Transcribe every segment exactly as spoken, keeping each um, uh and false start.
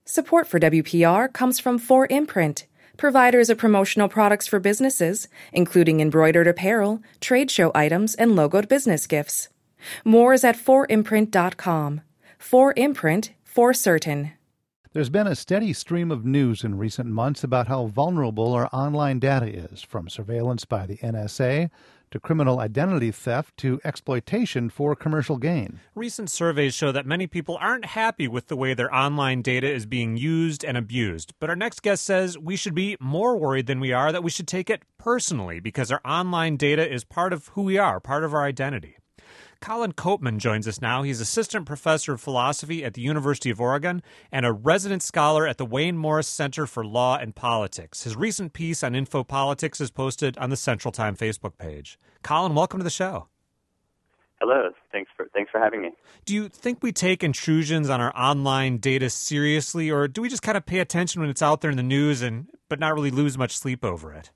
Support for W P R comes from four imprint, providers of promotional products for businesses, including embroidered apparel, trade show items, and logoed business gifts. More is at four imprint dot com. four imprint, for certain. There's been a steady stream of news in recent months about how vulnerable our online data is, from surveillance by the N S A to criminal identity theft to exploitation for commercial gain. Recent surveys show that many people aren't happy with the way their online data is being used and abused. But our next guest says we should be more worried than we are, that we should take it personally because our online data is part of who we are, part of our identity. Colin Copeman joins us now. He's assistant professor of philosophy at the University of Oregon and a resident scholar at the Wayne Morris Center for Law and Politics. His recent piece on InfoPolitics is posted on the Central Time Facebook page. Colin, welcome to the show. Hello. Thanks for thanks for having me. Do you think we take intrusions on our online data seriously, or do we just kind of pay attention when it's out there in the news and but not really lose much sleep over it?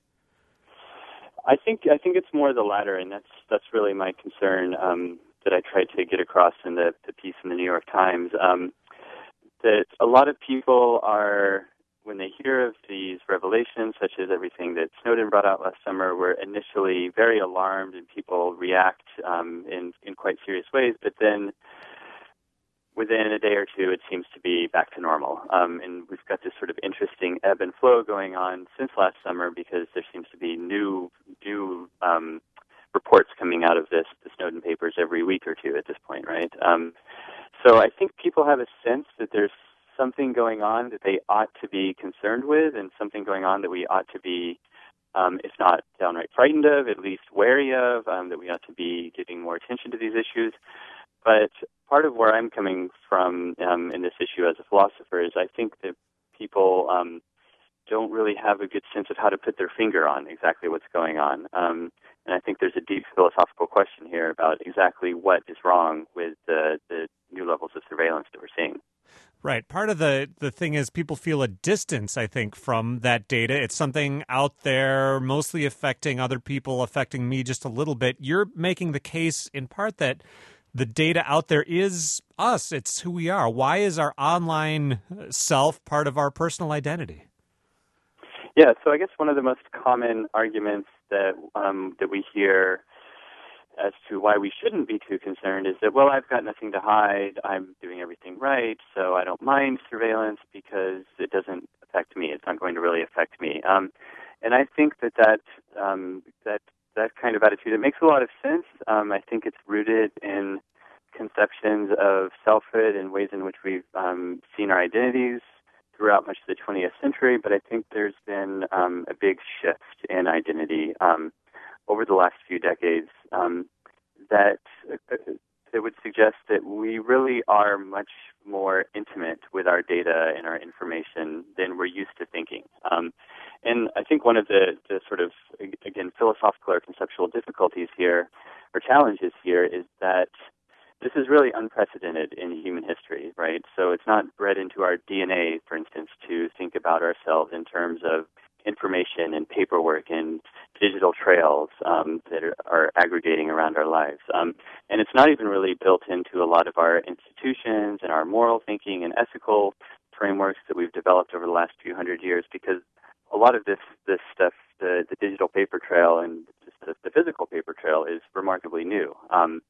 I think I think it's more the latter, and that's that's really my concern um, that I tried to get across in the, the piece in the New York Times. Um, that a lot of people are, when they hear of these revelations, such as everything that Snowden brought out last summer, were initially very alarmed, and people react um, in in quite serious ways. But then, within a day or two, it seems to be back to normal. Um, and we've got this sort of interesting ebb and flow going on since last summer because there seems to be new new um, reports coming out of this, the Snowden papers, every week or two at this point, right? Um, so I think people have a sense that there's something going on that they ought to be concerned with, and something going on that we ought to be, um, if not downright frightened of, at least wary of, um, that we ought to be giving more attention to these issues. But part of where I'm coming from um, in this issue as a philosopher is I think that people um, don't really have a good sense of how to put their finger on exactly what's going on. Um, and I think there's a deep philosophical question here about exactly what is wrong with the, the new levels of surveillance that we're seeing. Right. Part of the, the thing is people feel a distance, I think, from that data. It's something out there mostly affecting other people, affecting me just a little bit. You're making the case in part that the data out there is us. It's who we are. Why is our online self part of our personal identity? Yeah, so I guess one of the most common arguments that um, that we hear as to why we shouldn't be too concerned is that, well, I've got nothing to hide. I'm doing everything right, so I don't mind surveillance because it doesn't affect me. It's not going to really affect me. Um, and I think that that, um, that that kind of attitude, it makes a lot of sense. Um, I think it's rooted in conceptions of selfhood and ways in which we've um, seen our identities throughout much of the twentieth century, but I think there's been um, a big shift in identity um, over the last few decades um, that uh, that would suggest that we really are much more intimate with our data and our information than we're used to thinking. Um, and I think one of the, the sort of, again, philosophical or conceptual difficulties here, or challenges here, is that this is really unprecedented in human history, right? So it's not bred into our D N A, for instance, to think about ourselves in terms of information and paperwork and digital trails um, that are, are aggregating around our lives. Um, and it's not even really built into a lot of our institutions and our moral thinking and ethical frameworks that we've developed over the last few hundred years, because a lot of this, this stuff, the, the digital paper trail and just the, the physical paper trail, is remarkably new. Um,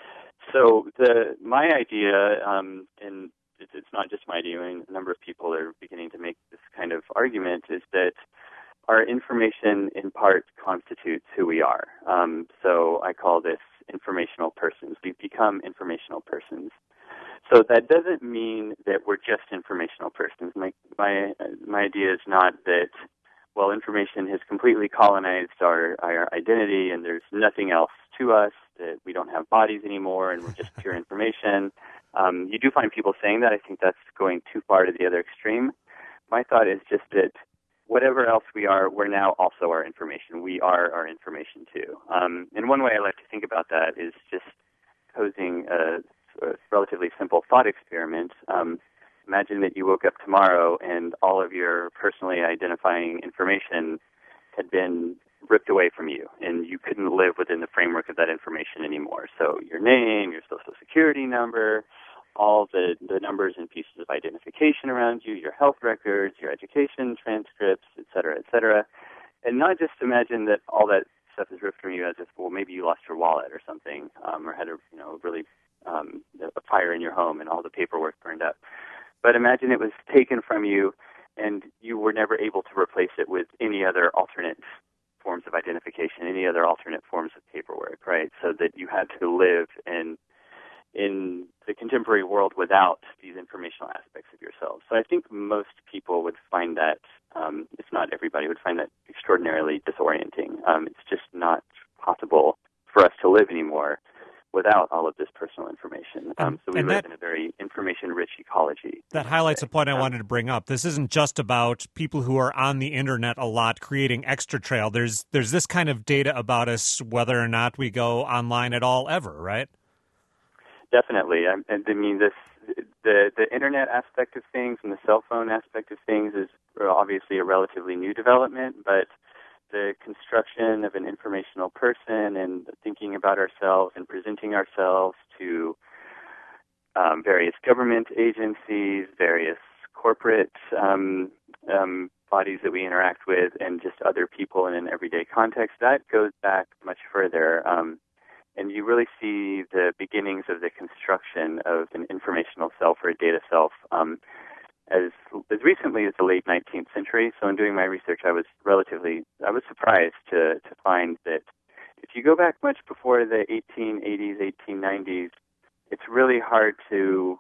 So the my idea, um, and it's, it's not just my idea, and a number of people are beginning to make this kind of argument, is that our information in part constitutes who we are. Um, so I call this informational persons. We've become informational persons. So that doesn't mean that we're just informational persons. My my my idea is not that, well, information has completely colonized our, our identity and there's nothing else to us, that we don't have bodies anymore and we're just pure information. Um, you do find people saying that. I think that's going too far to the other extreme. My thought is just that whatever else we are, we're now also our information. We are our information too. Um, and one way I like to think about that is just posing a, a relatively simple thought experiment. Um, imagine that you woke up tomorrow and all of your personally identifying information had been ripped away from you, and you couldn't live within the framework of that information anymore. So your name, your social security number, all the, the numbers and pieces of identification around you, your health records, your education transcripts, et cetera, et cetera. And not just imagine that all that stuff is ripped from you as if, well, maybe you lost your wallet or something, um, or had a, you know, really um, a fire in your home and all the paperwork burned up. But imagine it was taken from you and you were never able to replace it with any other alternate forms of identification, any other alternate forms of paperwork, right? So that you had to live in in the contemporary world without these informational aspects of yourself. So I think most people would find that, um, if not everybody, would find that extraordinarily disorienting. Um, it's just not possible for us to live anymore without all of this personal information. Um, so we and live that, in a very information-rich ecology. That highlights a point I wanted to bring up. This isn't just about people who are on the internet a lot creating extra trail. There's there's this kind of data about us, whether or not we go online at all ever, right? Definitely. I, I mean, this the the internet aspect of things and the cell phone aspect of things is obviously a relatively new development, but the construction of an informational person and thinking about ourselves and presenting ourselves to um, various government agencies, various corporate um, um, bodies that we interact with, and just other people in an everyday context, that goes back much further. Um, and you really see the beginnings of the construction of an informational self or a data self um, as as recently as the late nineteenth century. So in doing my research, I was relatively, I was surprised to, to find that if you go back much before the eighteen eighties, eighteen nineties, it's really hard to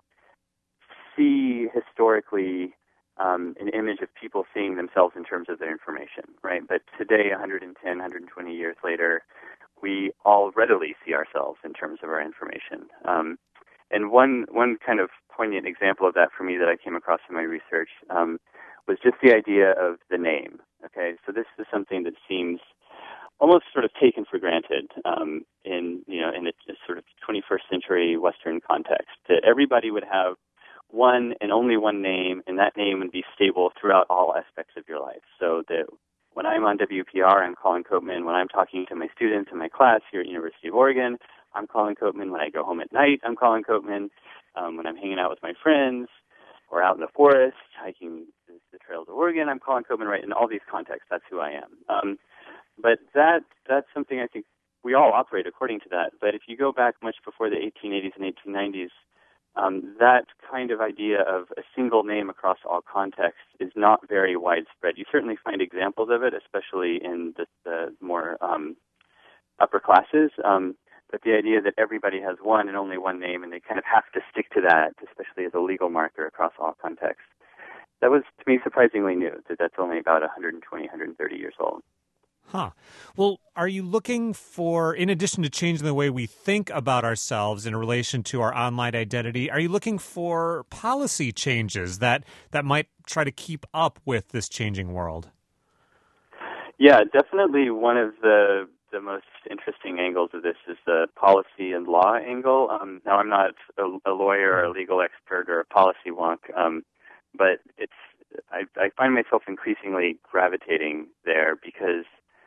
see historically um, an image of people seeing themselves in terms of their information, right? But today, one hundred ten, one hundred twenty years later, we all readily see ourselves in terms of our information. Um, and one one kind of poignant example of that for me that I came across in my research um, was just the idea of the name. Okay, so this is something that seems almost sort of taken for granted um, in you know in a, a sort of twenty-first century Western context, that everybody would have one and only one name, and that name would be stable throughout all aspects of your life. So that when I'm on W P R, I'm Colin Copeman. When I'm talking to my students in my class here at University of Oregon, I'm Colin Copeman. When I go home at night, I'm Colin Copeman. Um, when I'm hanging out with my friends or out in the forest, hiking the, the trails of Oregon, I'm Colin Copeman, right? In all these contexts, that's who I am. Um, but that that's something I think we all operate according to that. But if you go back much before the eighteen eighties and eighteen nineties, um, that kind of idea of a single name across all contexts is not very widespread. You certainly find examples of it, especially in the, the more um, upper classes. Um, But the idea that everybody has one and only one name, and they kind of have to stick to that, especially as a legal marker across all contexts, that was, to me, surprisingly new, that that's only about one hundred twenty, one hundred thirty years old. Huh. Well, are you looking for, in addition to changing the way we think about ourselves in relation to our online identity, are you looking for policy changes that, that might try to keep up with this changing world? Yeah, definitely one of the the most interesting angles of this is the policy and law angle. Um, now, I'm not a, a lawyer or a legal expert or a policy wonk, um, but it's I, I find myself increasingly gravitating there because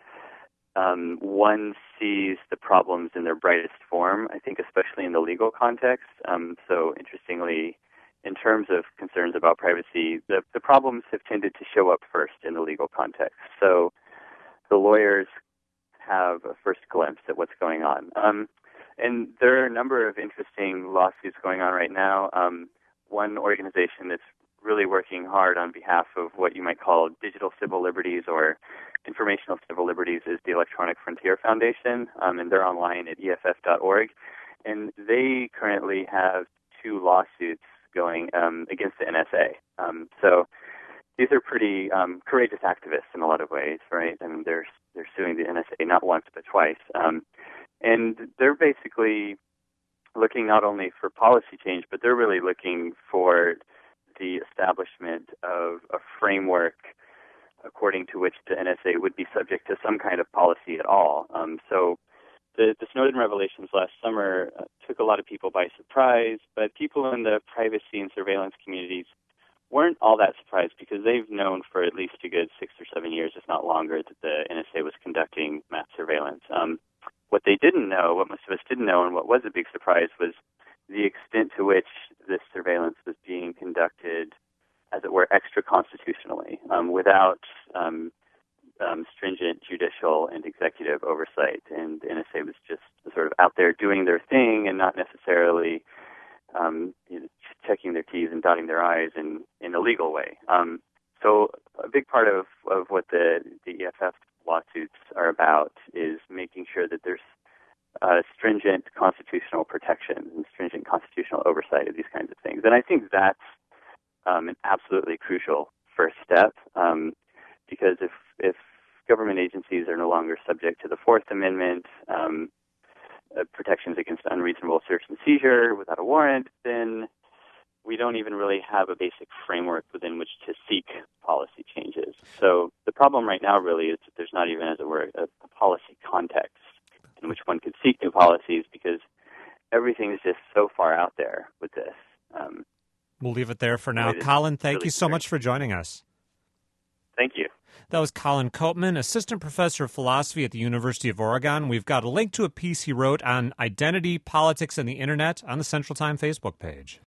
um, one sees the problems in their brightest form, I think especially in the legal context. Um, so interestingly, in terms of concerns about privacy, the, the problems have tended to show up first in the legal context. So the lawyers have a first glimpse at what's going on. Um, and there are a number of interesting lawsuits going on right now. Um, one organization that's really working hard on behalf of what you might call digital civil liberties or informational civil liberties is the Electronic Frontier Foundation, um, and they're online at E F F dot org. And they currently have two lawsuits going um, against the N S A. Um, so these are pretty um, courageous activists in a lot of ways, right? I mean, they're they're suing the N S A not once but twice, um, and they're basically looking not only for policy change, but they're really looking for the establishment of a framework according to which the N S A would be subject to some kind of policy at all. Um, so the, the Snowden revelations last summer uh, took a lot of people by surprise, but people in the privacy and surveillance communities weren't all that surprised because they've known for at least a good six or seven years, if not longer, that the N S A was conducting mass surveillance. Um, what they didn't know, what most of us didn't know, and what was a big surprise was the extent to which this surveillance was being conducted, as it were, extra-constitutionally, um, without um, um, stringent judicial and executive oversight. And the N S A was just sort of out there doing their thing and not necessarily um, you know, checking their T's and dotting their I's in, in a legal way. Um, so a big part of, of what the, the E F F lawsuits are about is making sure that there's uh, stringent constitutional protection and stringent constitutional oversight of these kinds of things. And I think that's um, an absolutely crucial first step, um, because if, if government agencies are no longer subject to the Fourth Amendment, um, uh, protections against unreasonable search and seizure without a warrant, then we don't even really have a basic framework within which to seek policy changes. So the problem right now really is that there's not even, as it were, a, a policy context in which one could seek new policies, because everything is just so far out there with this. Um, we'll leave it there for now. Colin, thank really you so great. much for joining us. Thank you. That was Colin Koopman, assistant professor of philosophy at the University of Oregon. We've got a link to a piece he wrote on identity, politics, and the internet on the Central Time Facebook page.